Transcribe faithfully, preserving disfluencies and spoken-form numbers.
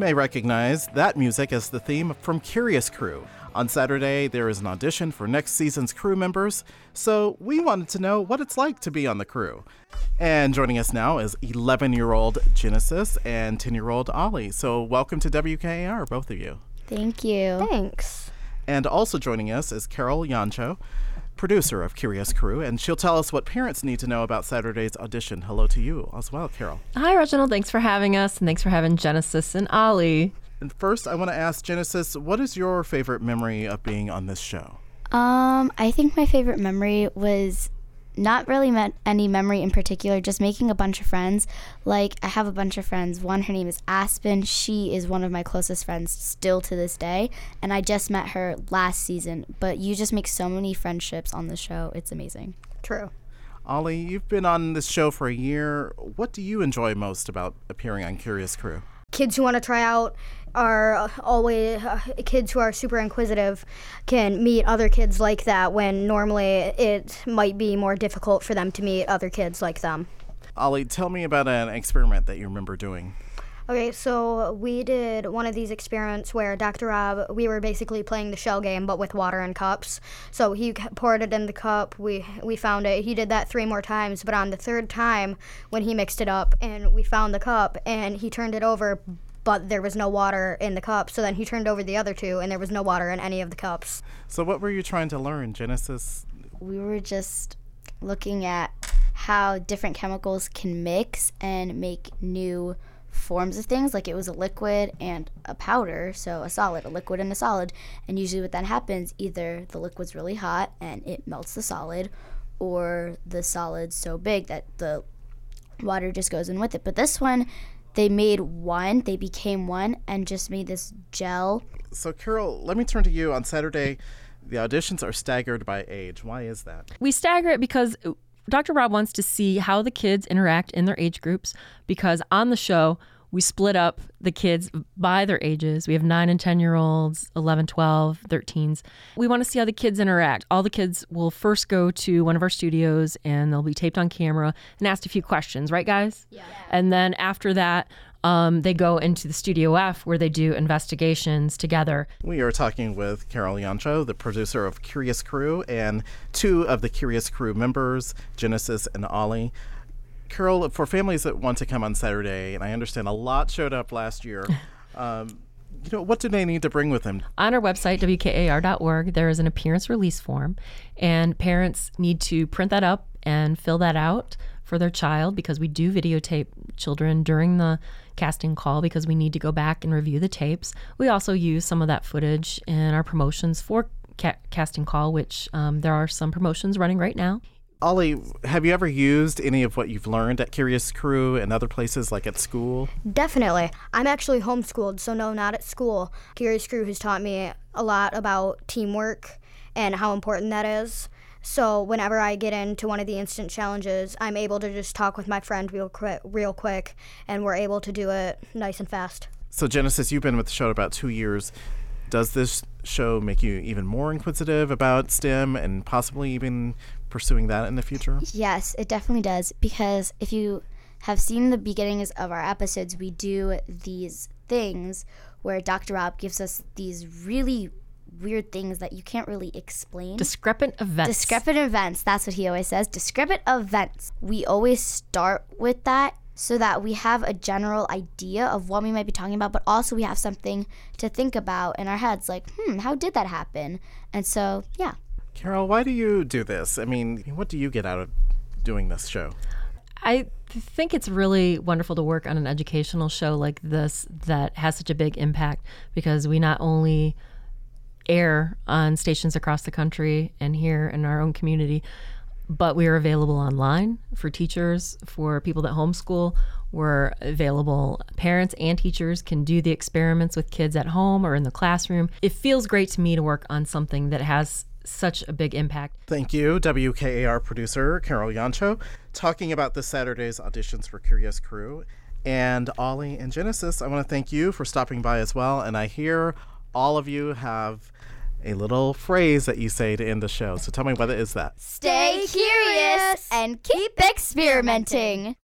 may recognize that music as the theme from Curious Crew. On Saturday, there is an audition for next season's crew members, so we wanted to know what it's like to be on the crew. And joining us now is eleven-year-old Genesis and ten-year-old Ollie. So welcome to W K A R, both of you. Thank you. Thanks. And also joining us is Carol Yancho, producer of Curious Crew, and she'll tell us what parents need to know about Saturday's audition. Hello to you as well, Carol. Hi, Reginald. Thanks for having us, and thanks for having Genesis and Ollie. And first, I want to ask Genesis, what is your favorite memory of being on this show? Um, I think my favorite memory was not really me- any memory in particular, just making a bunch of friends. Like, I have a bunch of friends. One, her name is Aspen. She is one of my closest friends still to this day, and I just met her last season. But you just make so many friendships on the show. It's amazing. True. Ollie, you've been on this show for a year. What do you enjoy most about appearing on Curious Crew? Kids who want to try out are always uh, kids who are super inquisitive can meet other kids like that when normally it might be more difficult for them to meet other kids like them. Ollie, tell me about an experiment that you remember doing. Okay, so we did one of these experiments where Doctor Rob, we were basically playing the shell game, but with water in cups. So he poured it in the cup, we we found it. He did that three more times, but on the third time, when he mixed it up and we found the cup and he turned it over, but there was no water in the cup. So then he turned over the other two and there was no water in any of the cups. So what were you trying to learn, Genesis? We were just looking at how different chemicals can mix and make new forms of things. Like, it was a liquid and a powder, so a solid, a liquid and a solid. And usually what then happens, either the liquid's really hot and it melts the solid, or the solid's so big that the water just goes in with it. But this one, they made one, they became one, and just made this gel. So Carol, let me turn to you. On Saturday, the auditions are staggered by age. Why is that? We stagger it because Doctor Rob wants to see how the kids interact in their age groups, because on the show, we split up the kids by their ages. We have nine and ten-year-olds, eleven, twelve, thirteens. We want to see how the kids interact. All the kids will first go to one of our studios, and they'll be taped on camera and asked a few questions, right, guys? Yeah. And then after that, um, they go into the Studio F, where they do investigations together. We are talking with Carol Yancho, the producer of Curious Crew, and two of the Curious Crew members, Genesis and Ollie. Carol, for families that want to come on Saturday, and I understand a lot showed up last year, um, you know, what do they need to bring with them? On our website, W K A R dot org, there is an appearance release form, and parents need to print that up and fill that out for their child, because we do videotape children during the casting call, because we need to go back and review the tapes. We also use some of that footage in our promotions for ca- casting call, which um, there are some promotions running right now. Ollie, have you ever used any of what you've learned at Curious Crew and other places, like at school? Definitely. I'm actually homeschooled, so no, not at school. Curious Crew has taught me a lot about teamwork and how important that is. So whenever I get into one of the instant challenges, I'm able to just talk with my friend real quick, real quick, and we're able to do it nice and fast. So Genesis, you've been with the show about two years. Does this show make you even more inquisitive about STEM and possibly even pursuing that in the future? Yes, it definitely does, because if you have seen the beginnings of our episodes, we do these things where Doctor Rob gives us these really weird things that you can't really explain. Discrepant events. Discrepant events, that's what he always says. Discrepant events. We always start with that so that we have a general idea of what we might be talking about, but also we have something to think about in our heads, like, hmm, how did that happen? And so, yeah. Carol, why do you do this? I mean, what do you get out of doing this show? I think it's really wonderful to work on an educational show like this that has such a big impact, because we not only air on stations across the country and here in our own community, but we are available online for teachers, for people that homeschool. We're available. Parents and teachers can do the experiments with kids at home or in the classroom. It feels great to me to work on something that has such a big impact. Thank you, W K A R producer Carol Yancho, talking about this Saturday's auditions for Curious Crew. And Ollie and Genesis, I want to thank you for stopping by as well. And I hear all of you have a little phrase that you say to end the show. So tell me, what is that? Stay curious and keep experimenting.